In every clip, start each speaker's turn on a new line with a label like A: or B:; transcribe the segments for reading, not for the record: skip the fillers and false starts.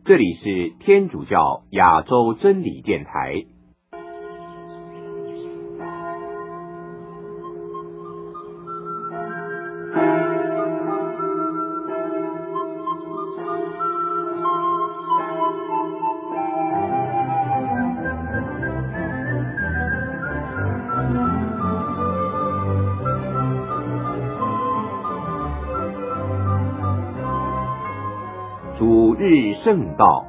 A: 这里是天主教亚洲真理电台。主日圣道，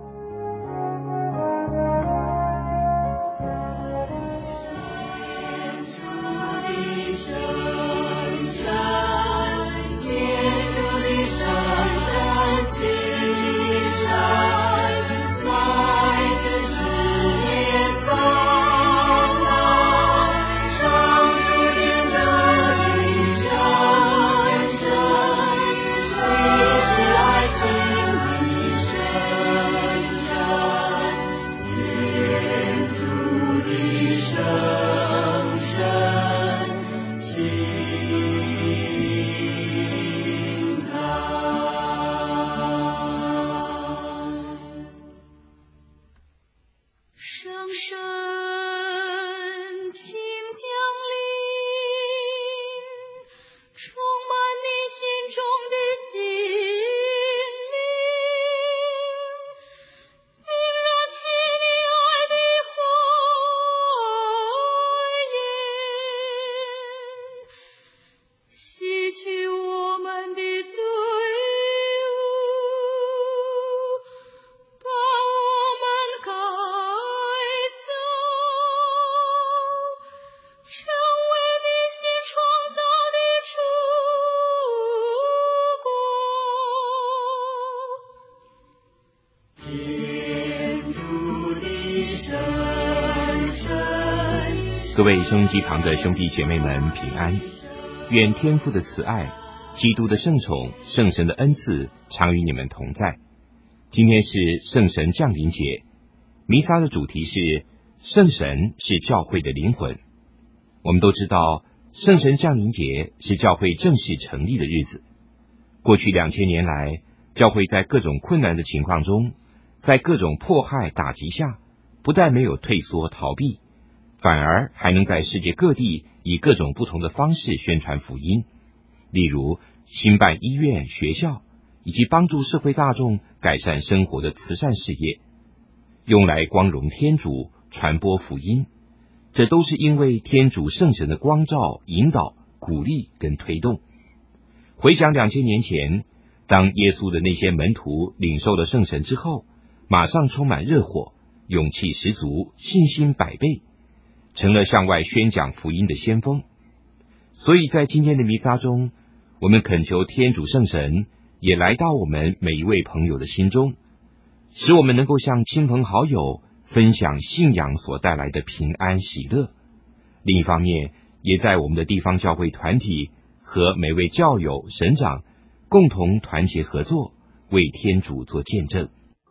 A: 各位收音机旁的兄弟姐妹们平安，愿天父的慈爱、基督的圣宠、圣神的恩赐常与你们同在。今天是圣神降临节，弥撒的主题是圣神是教会的灵魂。我们都知道，圣神降临节是教会正式成立的日子。过去2000年来，教会在各种困难的情况中，在各种迫害打击下，不但没有退缩逃避，反而还能在世界各地以各种不同的方式宣传福音，例如兴办医院、学校，以及帮助社会大众改善生活的慈善事业，用来光荣天主、传播福音。这都是因为天主圣神的光照、引导、鼓励跟推动。回想2000年前，当耶稣的那些门徒领受了圣神之后，马上充满热火，勇气十足，信心100倍，成了向外宣讲福音的先锋。所以在今天的弥撒中，我们恳求天主圣神也来到我们每一位朋友的心中，使我们能够向亲朋好友分享信仰所带来的平安喜乐。另一方面，也在我们的地方教会团体和每位教友、神长共同团结合作，为天主做见证。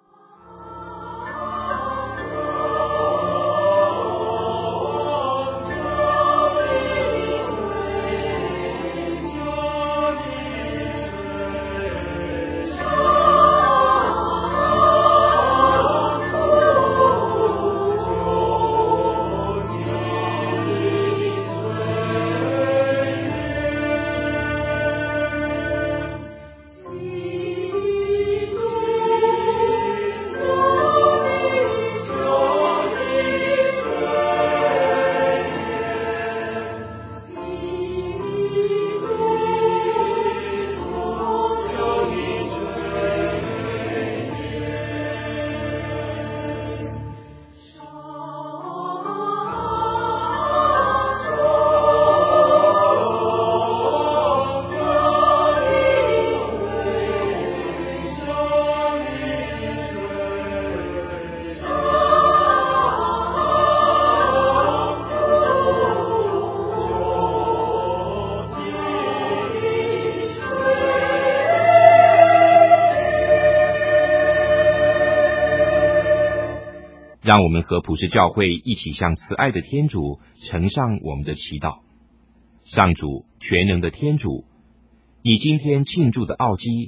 A: 让我们和普世教会一起向慈爱的天主呈上我们的祈祷。上主，全能的天主，你今天庆祝的奥基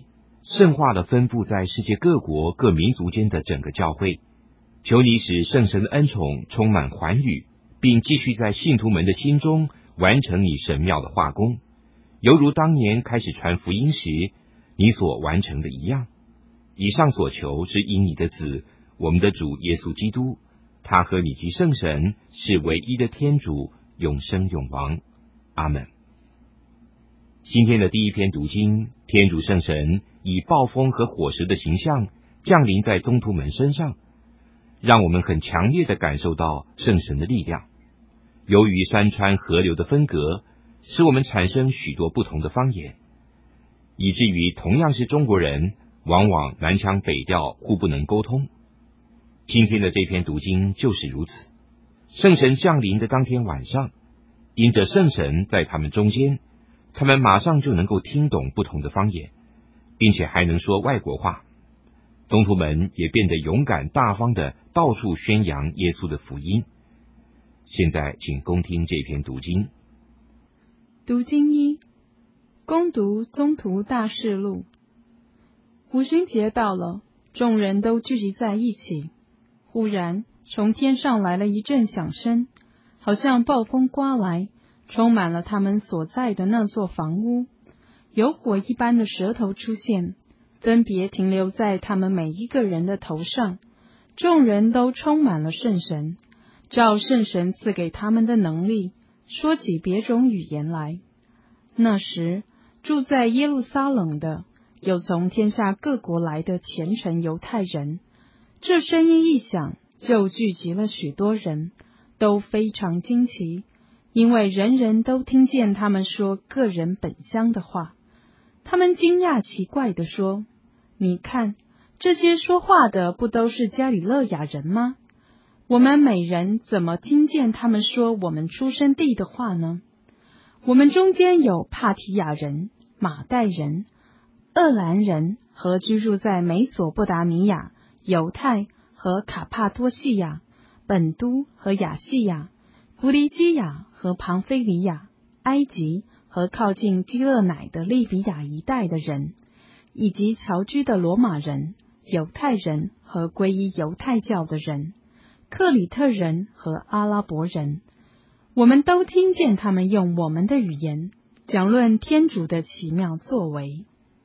A: 圣化了分布在世界各国各民族间的整个教会。求你使圣神的恩宠充满寰宇，并继续在信徒们的心中完成你神妙的化工，犹如当年开始传福音时你所完成的一样。以上所求是因你的子，我们的主耶稣基督，他和你及圣神是唯一的天主，永生永王。阿们。今天的第一篇读经，天主圣神以暴风和火石的形象降临在宗徒们身上，让我们很强烈地感受到圣神的力量。由于山川河流的分隔，使我们产生许多不同的方言，以至于同样是中国人，往往南腔北调，互不能沟通。今天的这篇读经就是如此。圣神降临的当天晚上，因着圣神在他们中间，他们马上就能够听懂不同的方言，并且还能说外国话。宗徒们也变得勇敢大方的到处宣扬耶稣的福音。现在请恭听这篇读经。
B: 读经一，恭读宗徒大事录。五旬节到了，众人都聚集在一起。忽然从天上来了一阵响声，好像暴风刮来，充满了他们所在的那座房屋。有火一般的舌头出现，分别停留在他们每一个人的头上。众人都充满了圣神，照圣神赐给他们的能力，说起别种语言来。那时住在耶路撒冷的有从天下各国来的虔诚犹太人，这声音一响，就聚集了许多人，都非常惊奇，因为人人都听见他们说个人本乡的话。他们惊讶奇怪地说：你看，这些说话的不都是加里肋亚人吗？我们每人怎么听见他们说我们出生地的话呢？我们中间有帕提亚人、马代人、厄兰人和居住在美索不达米亚、犹太和卡帕多西亚、本都和亚细亚、弗利基亚和庞菲里亚、埃及和靠近基勒乃的利比亚一带的人，以及侨居的罗马人、犹太人和皈依犹太教的人、克里特人和阿拉伯人。我们都听见他们用我们的语言讲论天主的奇妙作为。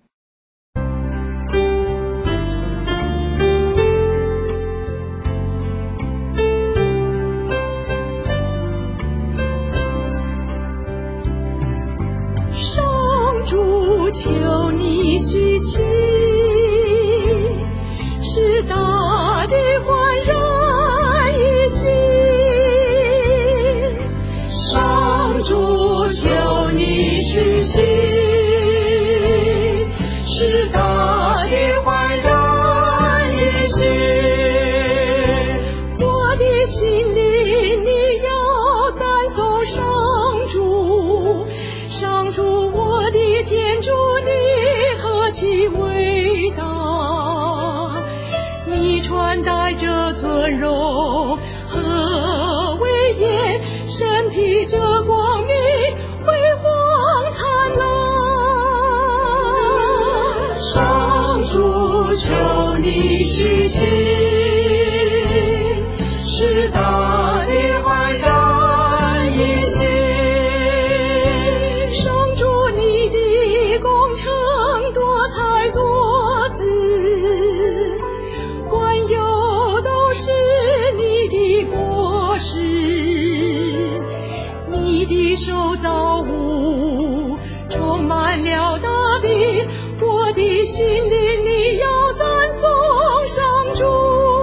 C: 上主，求你许起，使大地焕然一新。上主，求你许起，使大地焕然一新。我的心里，你要赞颂上主。上主，我的天主，你何其伟大！你穿戴着尊荣和威严，身披着光明，辉煌灿烂。上主，求你许起，使大地焕然一新。上主，你的工程多才多姿，万有都是你的果实。你的手造物充满了大地，我的心灵你要赞颂上主。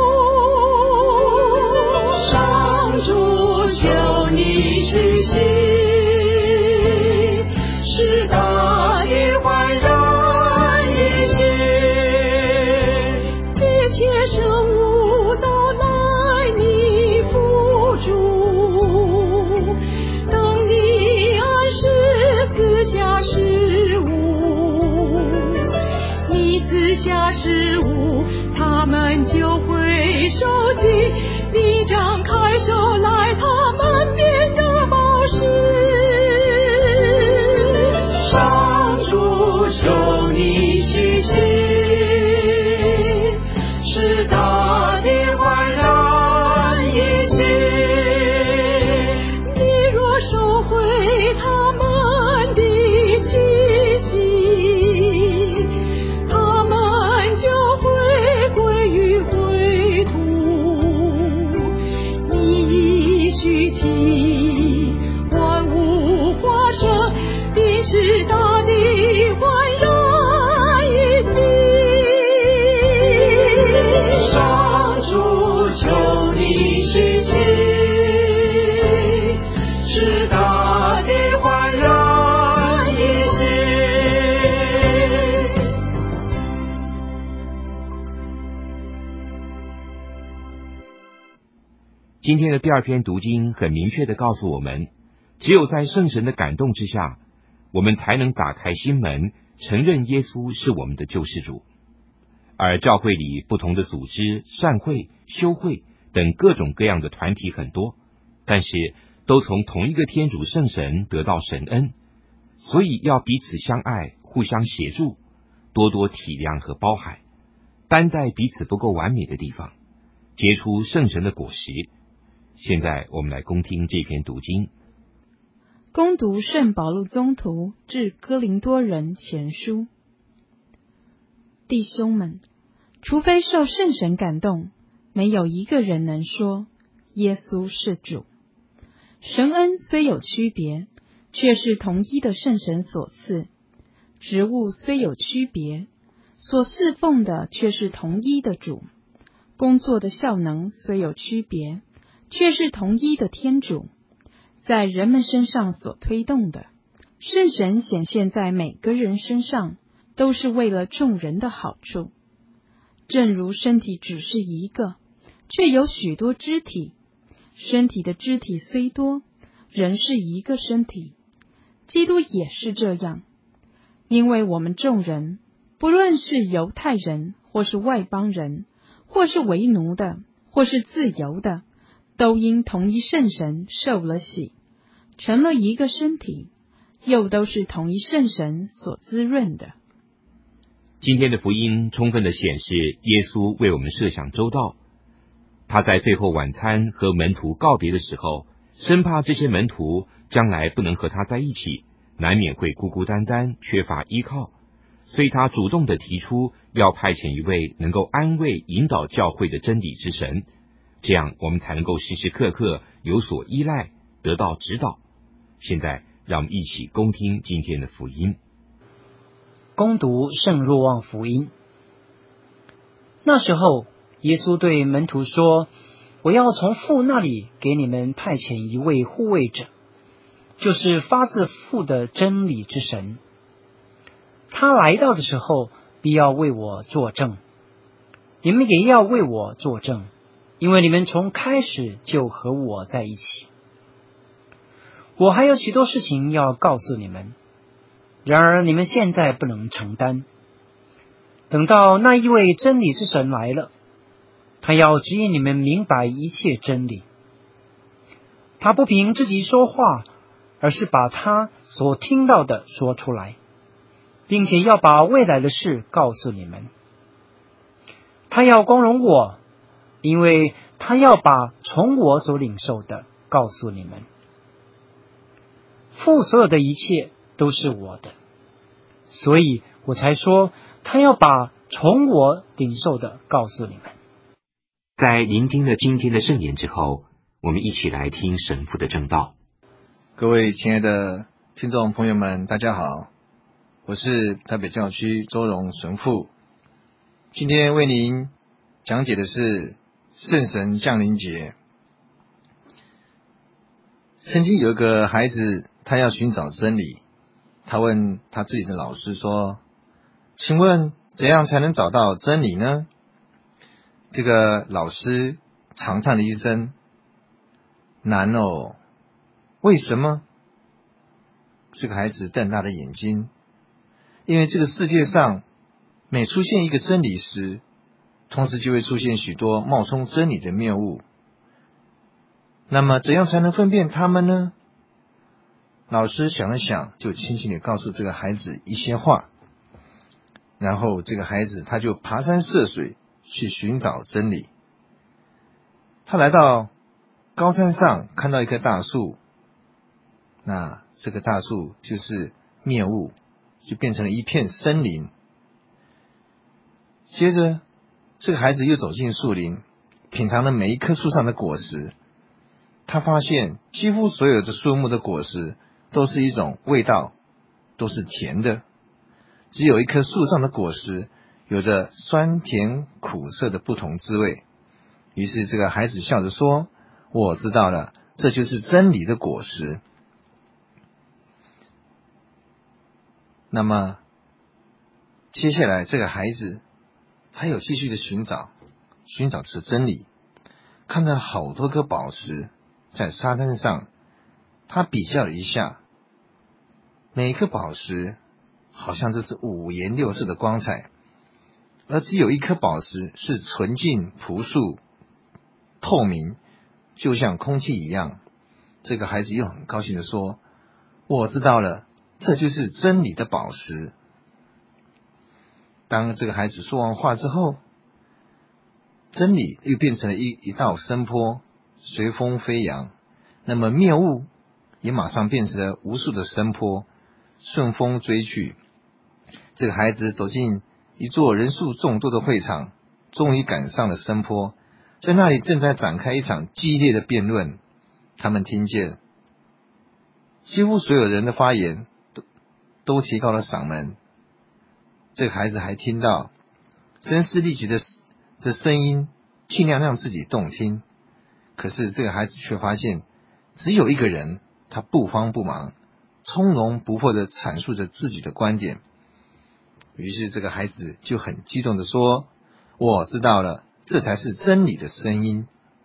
C: 上主，求你许起，使大地焕然一新。一切生物都来你扶助，等你按时赐下食物。你赐下食物，他们就会收集。你张开手来，他们变得宝石。上主，求你许起， 是大地焕然一新。你若收回他们的气息，他们就会归于灰土。你一许起万物化生，定是大地焕然一新。上主求你施行，使大地焕然一新。
A: 今天的第二篇读经很明确地告诉我们，只有在圣神的感动之下，我们才能打开心门，承认耶稣是我们的救世主。而教会里不同的组织、善会、修会等各种各样的团体很多，但是都从同一个天主圣神得到神恩，所以要彼此相爱，互相协助，多多体谅和包涵，担待彼此不够完美的地方，结出圣神的果实。现在我们来恭听这篇读经。
B: 恭读圣保禄宗徒致哥林多人前书。弟兄们，除非受圣神感动，没有一个人能说耶稣是主。神恩虽有区别，却是同一的圣神所赐；职务虽有区别，所侍奉的却是同一的主；工作的效能虽有区别，却是同一的天主。在人们身上所推动的，圣神显现在每个人身上，都是为了众人的好处。正如身体只是一个，却有许多肢体，身体的肢体虽多，仍是一个身体。基督也是这样，因为我们众人，不论是犹太人，或是外邦人，或是为奴的，或是自由的，都因同一圣神受了洗，成了一个身体，又都是同一圣神所滋润的。
A: 今天的福音充分地显示耶稣为我们设想周到。他在最后晚餐和门徒告别的时候，生怕这些门徒将来不能和他在一起，难免会孤孤单单，缺乏依靠，所以他主动地提出要派遣一位能够安慰引导教会的真理之神，这样我们才能够时时刻刻有所依赖，得到指导。现在让我们一起恭听今天的福音。
D: 恭读圣若望福音。那时候，耶稣对门徒说：我要从父那里给你们派遣一位护卫者，就是发自父的真理之神。他来到的时候，必要为我作证。你们也要为我作证，因为你们从开始就和我在一起。我还有许多事情要告诉你们，然而你们现在不能承担。等到那一位真理之神来了，他要指引你们明白一切真理。他不凭自己说话，而是把他所听到的说出来，并且要把未来的事告诉你们。他要光荣我，因为他要把从我所领受的告诉你们。父所有的一切都是我的，所以我才说他要把从我领受的告诉你们。
A: 在聆听了今天的圣言之后，我们一起来听神父的正道。
E: 各位亲爱的听众朋友们，大家好，我是台北教区周荣神父。今天为您讲解的是圣神降临节。曾经有一个孩子，他要寻找真理，他问他自己的老师说：请问怎样才能找到真理呢？这个老师长叹了一声：难哦。为什么？这个孩子瞪大了眼睛，因为这个世界上每出现一个真理时，同时就会出现许多冒充真理的谬误。那么怎样才能分辨他们呢？老师想了想，就轻轻地告诉这个孩子一些话，然后这个孩子他就跋山涉水， 去寻找真理。他来到高山上，看到一棵大树，那这个大树就是灭物，就变成了一片森林。接着这个孩子又走进树林，品尝了每一棵树上的果实。他发现几乎所有的树木的果实都是一种味道，都是甜的，只有一棵树上的果实有着酸甜苦涩的不同滋味。于是这个孩子笑着说，我知道了，这就是真理的果实。那么接下来这个孩子他有继续的寻找的是真理，看到了好多颗宝石在沙滩上，他比较了一下，每一颗宝石好像这是五颜六色的光彩，而只有一颗宝石是纯净朴素透明，就像空气一样。这个孩子又很高兴地说，我知道了，这就是真理的宝石。当这个孩子说完话之后，真理又变成了一道声波，随风飞扬。那么谬误也马上变成了无数的声波，顺风追去。这个孩子走进一座人数众多的会场，终于赶上了声波，在那里正在展开一场激烈的辩论。他们听见几乎所有人的发言都提高了嗓门。这个孩子还听到声嘶力竭的声音，尽量让自己动听。可是这个孩子却发现只有一个人，他不慌不忙，从容不迫地阐述着自己的观点。于是这个孩子就很激动地说，我知道了，这才是真理的声音。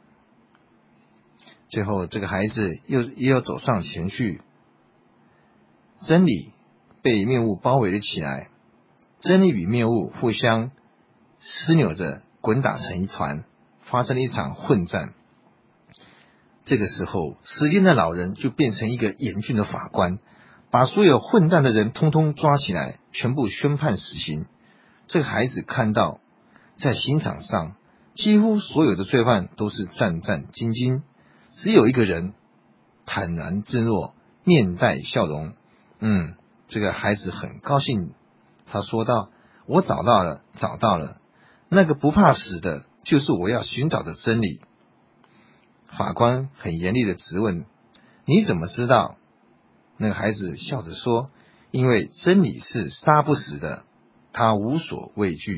E: 最后这个孩子又走上前去，真理被谬误包围了起来，真理与谬误互相撕扭着滚打成一团，发生了一场混战。这个时候时间的老人就变成一个严峻的法官，把所有混战的人通通抓起来，全部宣判死刑。这个孩子看到在刑场上几乎所有的罪犯都是战战兢兢，只有一个人坦然自若，面带笑容。这个孩子很高兴，他说道，我找到了，那个不怕死的就是我要寻找的真理。法官很严厉的质问，你怎么知道？那个孩子笑着说，因为真理是杀不死的，他无所畏惧。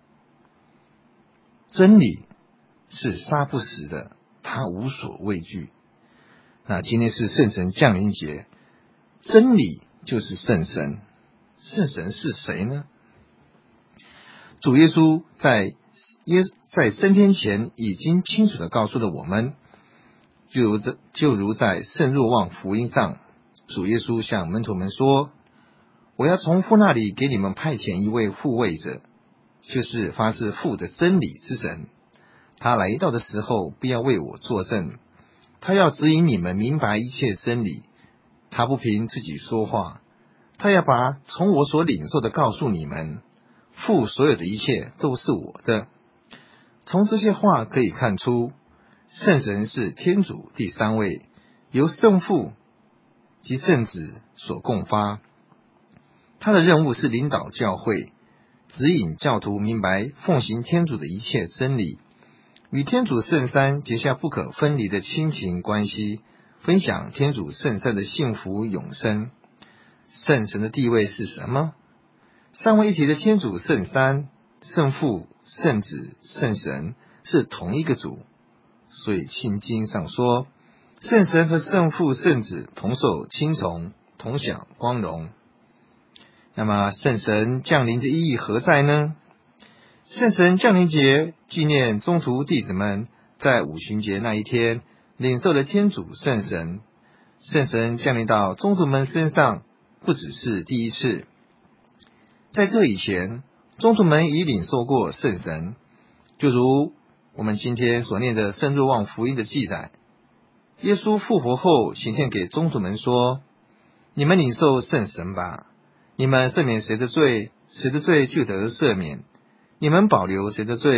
E: 真理是杀不死的，他无所畏惧。那今天是圣神降临节，真理就是圣神。圣神是谁呢？主耶稣在升天前已经清楚地告诉了我们，就如在圣若望福音上，主耶稣向门徒们说，我要从父那里给你们派遣一位护卫者，就是发自父的真理之神。他来到的时候，必要为我作证，他要指引你们明白一切真理。他不凭自己说话，他要把从我所领受的告诉你们。父所有的一切都是我的。从这些话可以看出，圣神是天主第三位，由圣父及圣子所共发。他的任务是领导教会，指引教徒明白奉行天主的一切真理，与天主圣三结下不可分离的亲情关系，分享天主圣三的幸福永生。圣神的地位是什么？三位一体的天主圣三、圣父、圣子、圣神是同一个主，所以信经上说，圣神和圣父、圣子同受亲从，同享光荣。那么圣神降临的意义何在呢？圣神降临节纪念宗徒弟子们在五旬节那一天领受了天主圣神。圣神降临到宗徒们身上不只是第一次，在这以前宗徒们已领受过圣神，就如我们今天所念的圣若望福音的记载，耶稣复活后显现给宗徒们说，你们领受圣神吧，你们赦免谁的罪，谁的罪就得赦免，你们保留谁的罪，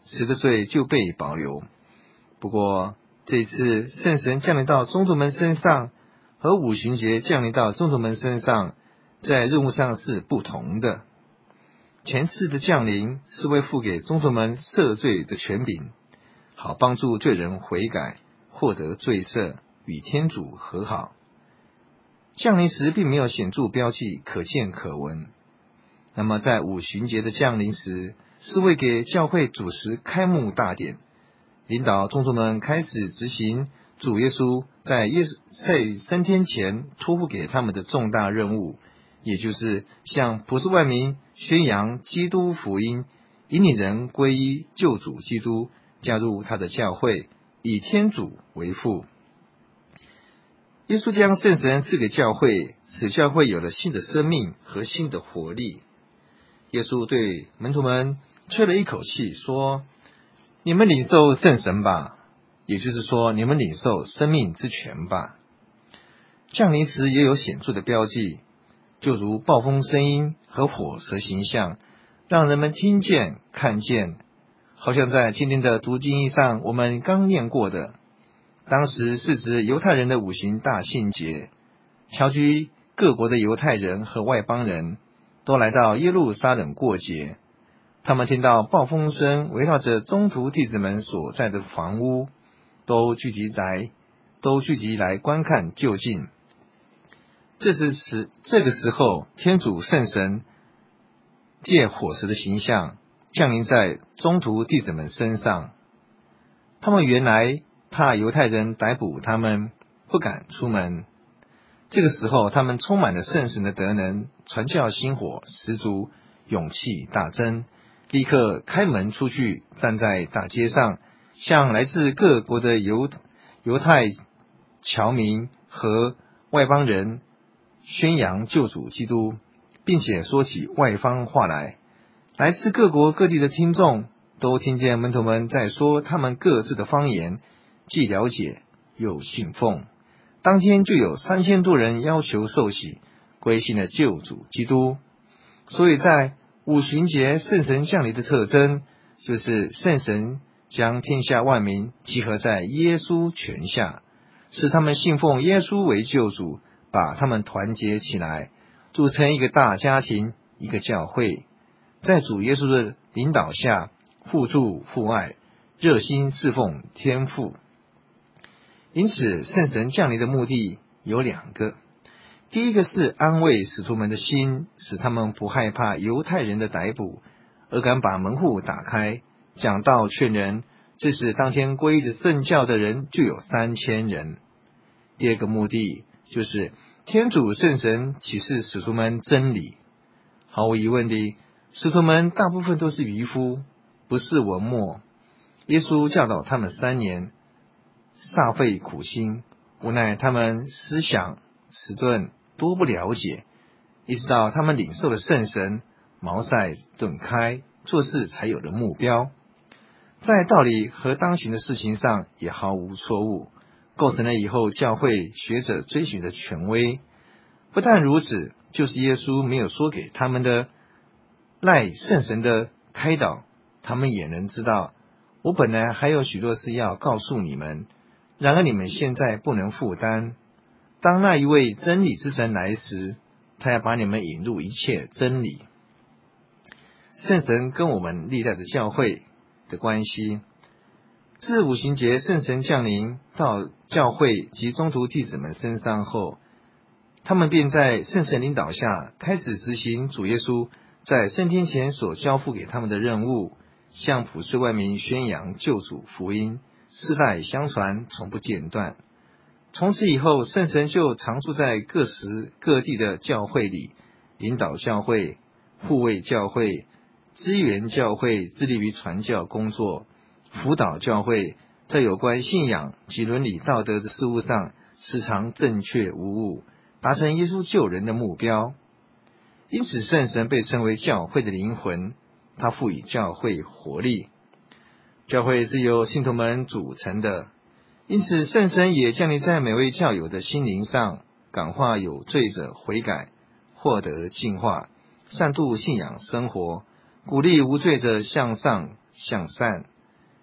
E: 死的罪就被保留。不过这次圣神降临到宗徒们身上，和五旬节降临到宗徒们身上，在任务上是不同的。前次的降临是为付给宗徒们赦罪的权柄，好帮助罪人悔改，获得罪赦，与天主和好。降临时并没有显著标记可见可闻。那么在五旬节的降临时，是为给教会主持开幕大典，领导宗徒们开始执行主耶稣在升天前托付给他们的重大任务，也就是向普世万民宣扬基督福音，引领人归依救主基督，加入他的教会，以天主为父。耶稣将圣神赐给教会，使教会有了新的生命和新的活力。耶稣对门徒们吹了一口气，说：你们领受圣神吧，也就是说，你们领受生命之泉吧。降临时也有显著的标记，就如暴风声音和火蛇形象，让人们听见看见，好像在今天的读经义上我们刚念过的。当时是指犹太人的五旬大庆节，侨居各国的犹太人和外邦人都来到耶路撒冷过节。他们听到暴风声围绕着宗徒弟子们所在的房屋，都聚集来观看究竟。这个时候，天主圣神借火蛇的形象降临在宗徒弟子们身上。他们原来怕犹太人逮捕他们，不敢出门。这个时候，他们充满了圣神的德能，传教心火十足，勇气大增，立刻开门出去，站在大街上，向来自各国的犹太侨民和外邦人宣扬救主基督，并且说起外邦话来。来自各国各地的听众都听见门徒们在说他们各自的方言，既了解又信奉。当天就有3000多人要求受洗，归信了救主基督。所以在五旬节圣神降临的特征，就是圣神将天下万民集合在耶稣权下，使他们信奉耶稣为救主，把他们团结起来，组成一个大家庭，一个教会，在主耶稣的领导下，互助互爱，热心侍奉天父。因此圣神降临的目的有2个，第一个是安慰使徒们的心，使他们不害怕犹太人的逮捕，而敢把门户打开，讲道劝人。这时当天皈依的圣教的人就有3000人。第二个目的就是天主圣神启示使徒们真理。毫无疑问的，使徒们大部分都是渔夫，不是文墨。耶稣教导他们3年，煞费苦心，无奈他们思想迟钝，多不了解，一直到他们领受了圣神，茅塞顿开，做事才有了目标，在道理和当行的事情上也毫无错误，构成了以后教会学者追寻的权威。不但如此，就是耶稣没有说给他们的赖圣神的开导，他们也能知道，我本来还有许多事要告诉你们，然而你们现在不能负担。当那一位真理之神来时，他要把你们引入一切真理。圣神跟我们历代的教会的关系，自五旬节圣神降临到教会及宗徒弟子们身上后，他们便在圣神领导下开始执行主耶稣在升天前所交付给他们的任务，向普世万民宣扬救主福音，世代相传，从不间断。从此以后，圣神就常住在各时各地的教会里，引导教会，护卫教会，支援教会，致力于传教工作，辅导教会，在有关信仰及伦理道德的事物上时常正确无误，达成耶稣救人的目标。因此圣神被称为教会的灵魂，它赋予教会活力。教会是由信徒们组成的，因此圣神也降临在每位教友的心灵上，感化有罪者悔改，获得净化，善度信仰生活，鼓励无罪者向上向善，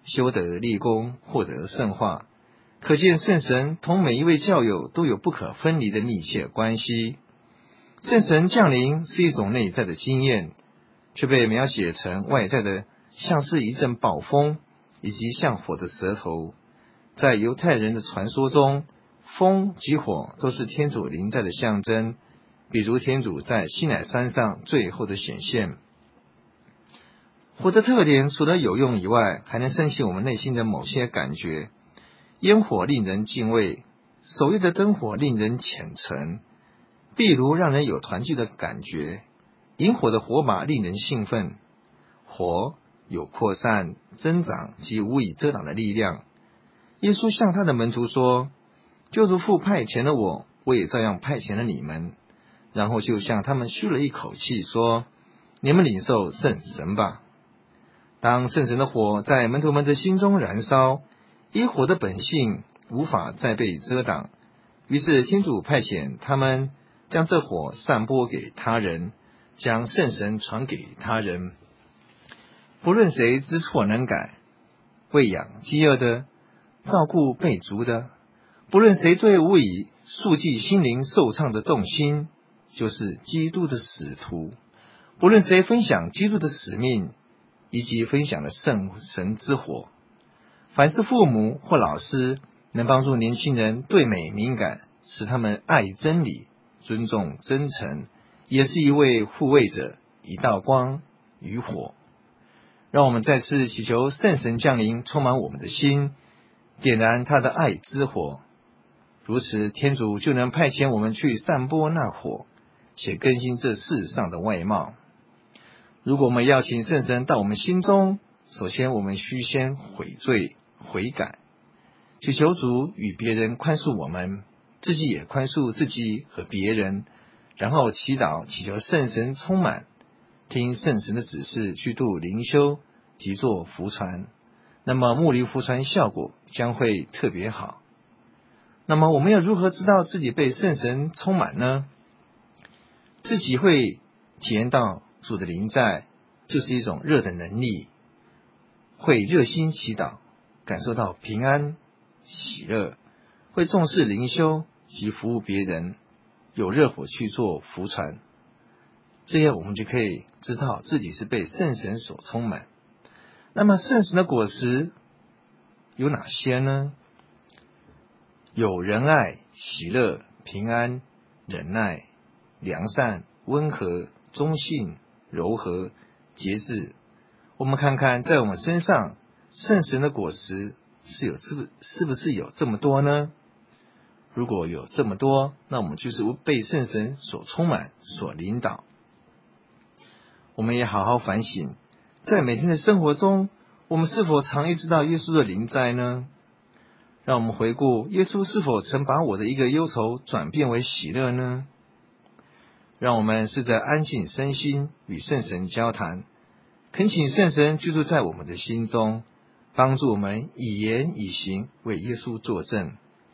E: 修德立功，获得圣化。可见圣神同每一位教友都有不可分离的密切关系。圣神降临是一种内在的经验，却被描写成外在的，像是一阵暴风，以及像火的舌头。在犹太人的传说中，风及火都是天主临在的象征，比如天主在西乃山上最后的显现。火的特点除了有用以外，还能升起我们内心的某些感觉。烟火令人敬畏，守夜的灯火令人虔诚，壁炉让人有团聚的感觉，引火的火把令人兴奋。火有扩散、增长及无以遮挡的力量。耶稣向他的门徒说，就如父派遣了我，我也照样派遣了你们。然后就向他们吁了一口气，说，你们领受圣神吧。当圣神的火在门徒们的心中燃烧，因火的本性无法再被遮挡，于是天主派遣他们将这火散播给他人，将圣神传给他人。不论谁知错能改，喂养饥饿的，照顾被逐的，不论谁对无以肃记心灵受创的动心，就是基督的使徒。不论谁分享基督的使命，以及分享了圣神之火。凡是父母或老师能帮助年轻人对美敏感，使他们爱真理、尊重真诚，也是一位护卫者，一道光与火。让我们再次祈求圣神降临，充满我们的心，点燃他的爱之火。如此，天主就能派遣我们去散播那火，且更新这世上的外貌。如果我们要请圣神到我们心中，首先我们须先悔罪悔改，祈求主与别人宽恕我们，自己也宽恕自己和别人，然后祈祷祈求圣神充满，听圣神的指示去度灵修及做福传，那么牧灵福传效果将会特别好。那么我们要如何知道自己被圣神充满呢？自己会体验到主的临在，就是一种热的能力，会热心祈祷，感受到平安喜乐，会重视灵修及服务别人，有热火去做福传。这样我们就可以知道自己是被圣神所充满。那么圣神的果实有哪些呢？有仁爱、喜乐、平安、忍耐、良善、温和、忠信、柔和、节制。我们看看在我们身上圣神的果实是不是有这么多呢？如果有这么多，那我们就是被圣神所充满所领导。我们也好好反省，在每天的生活中，我们是否常意识到耶稣的临在呢？让我们回顾耶稣是否曾把我的一个忧愁转变为喜乐呢？让我们试着安静身心，与圣神交谈，恳请圣神居住在我们的心中，帮助我们以言以行为耶稣作证。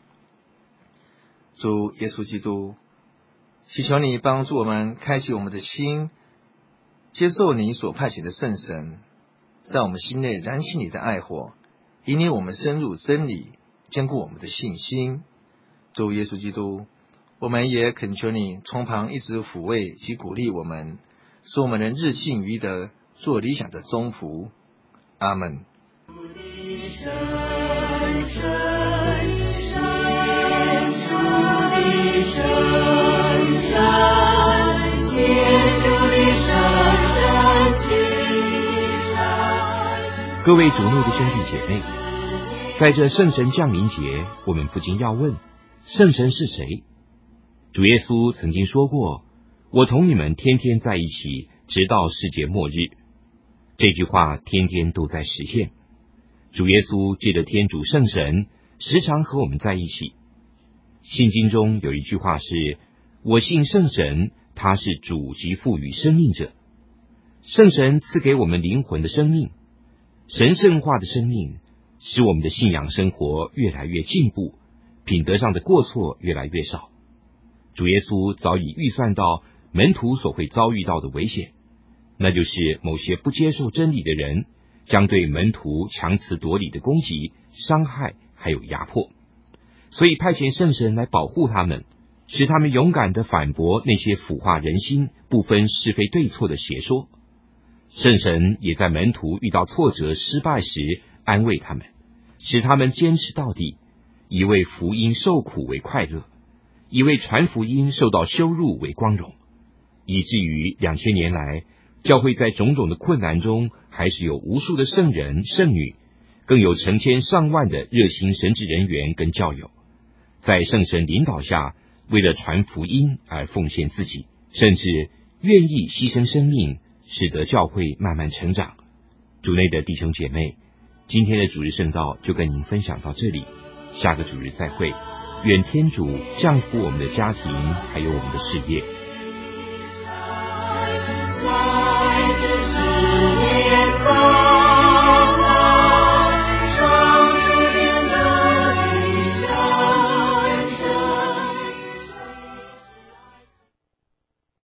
E: 主耶稣基督，祈求你帮助我们开启我们的心，接受你所派遣的圣神，在我们心内燃起你的爱火，引领我们深入真理，坚固我们的信心。主耶稣基督，我们也恳求你从旁一直抚慰及鼓励我们，使我们能日进于德，做理想的宗仆。阿们。
A: 各位主内的兄弟姐妹，在这圣神降临节，我们不禁要问，圣神是谁？主耶稣曾经说过，我同你们天天在一起，直到世界末日。这句话天天都在实现。主耶稣借着天主圣神，时常和我们在一起。信经中有一句话是，我信圣神，他是主及赋予生命者。圣神赐给我们灵魂的生命，神圣化的生命，使我们的信仰生活越来越进步，品德上的过错越来越少。主耶稣早已预算到门徒所会遭遇到的危险，那就是某些不接受真理的人将对门徒强词夺理的攻击、伤害还有压迫，所以派遣圣神来保护他们，使他们勇敢地反驳那些腐化人心、不分是非对错的邪说。圣神也在门徒遇到挫折、失败时安慰他们，使他们坚持到底，以为福音受苦为快乐，以为传福音受到羞辱为光荣，以至于2000年来，教会在种种的困难中，还是有无数的圣人圣女，更有成千上万的热心神职人员跟教友，在圣神领导下，为了传福音而奉献自己，甚至愿意牺牲生命，使得教会慢慢成长。主内的弟兄姐妹，今天的主日圣道就跟您分享到这里，下个主日再会。愿天主降福我们的家庭，还有我们的事业。